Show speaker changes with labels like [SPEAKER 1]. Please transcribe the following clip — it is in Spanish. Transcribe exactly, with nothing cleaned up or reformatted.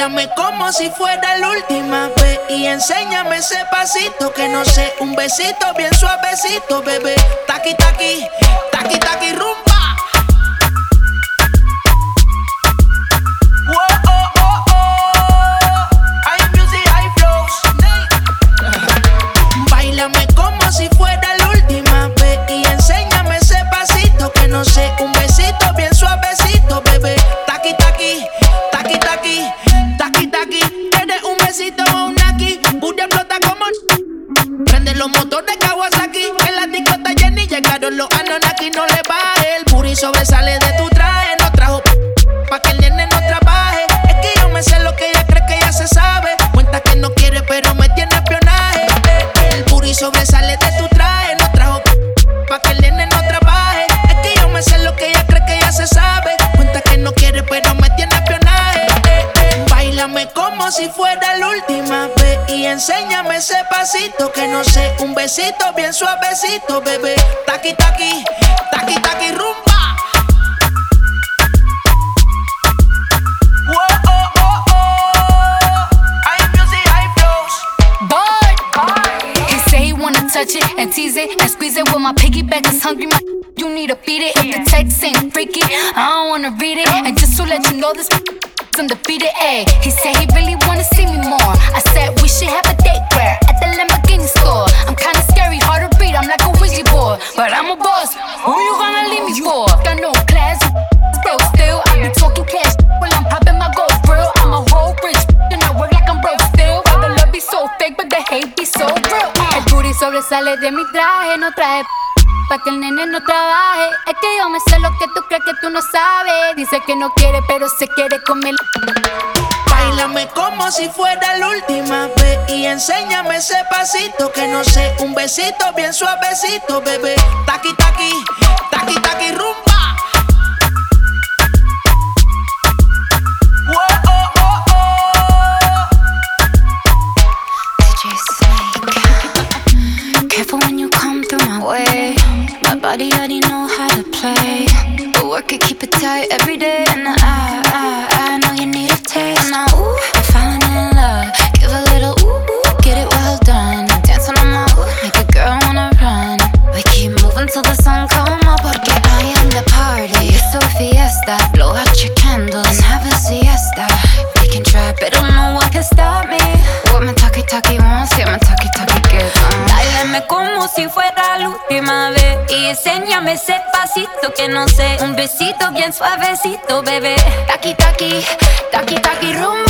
[SPEAKER 1] Báilame como si fuera la última vez y enséñame ese pasito que no sé, un besito bien suavecito, bebé. Taqui, taqui, taqui, taqui, rumba. Báilame como si fuera la última vez y enséñame ese pasito que no sé, un besito bien suavecito, bebé. Taqui, taqui, taqui, taqui, taqui, taqui. ¿Quieres un besito o un aquí? Booty explota como... Prende los motores Kawasaki. En la disco está llena y llegaron los Anunnaki. No le baje, el booty sobresale de tu traje. No trajo pa' que el nene no trabaje. Es que yo me sé lo que ella cree que ya se sabe. Cuenta que no quiere pero me tiene espionaje. El booty sobresale de tu traje. No trajo pa' que el nene no trabaje. Es que yo me sé lo que ella cree que ya se sabe. Cuenta que no quiere pero me tiene espionaje. Báilame como si fuera la última vez y enséñame ese pasito que no sé, un besito bien suavecito, bebé. Taqui, taqui, taqui, taqui, rumba.
[SPEAKER 2] Touch it and tease it and squeeze it. When my piggyback is hungry, my you need to feed it. If the text ain't freaky, I don't wanna read it. And just to let you know, this undefeated. Ayy, he said he really wanna see me more. I said we should have a date where at the Lamborghini store. I'm kinda scary, hard to read. I'm like a Ouija board, but I'm a boss. Who you gonna leave me for? Got no class, bro. Still, I be talking cash when I'm popping my gold grill. I'm a whole rich, and I work like I'm broke still. Why the love be so fake, but the hate be so real. El booty sobresale de mi traje, no traje pa' que el nene no trabaje. Es que yo me sé lo que tú crees que tú no sabes. Dice que no quiere, pero se quiere comer.
[SPEAKER 1] Báilame como si fuera la última vez y enséñame ese pasito que no sé, un besito bien suavecito, bebé. Taqui, taqui, taqui, taqui, rumba.
[SPEAKER 2] Careful when you come through my way. My body already know how to play. But work it, keep it tight every day. And I, I, I know you need a taste. And now, ooh, I'm falling in love. Give a little ooh, ooh, get it well done. Dancing on my ooh, make a girl wanna run. We keep moving till the sun come up. Porque I am the party. It's so fiesta. Blow out your candles and have a siesta. They can try, but no one can stop me. What my talkie talkie wants, yeah, my talkie talkie gets on.
[SPEAKER 3] Báilame como si fuera la última vez y enséñame ese pasito que no sé, un besito bien suavecito, bebé. Taqui, taqui, taqui, taqui, rumba.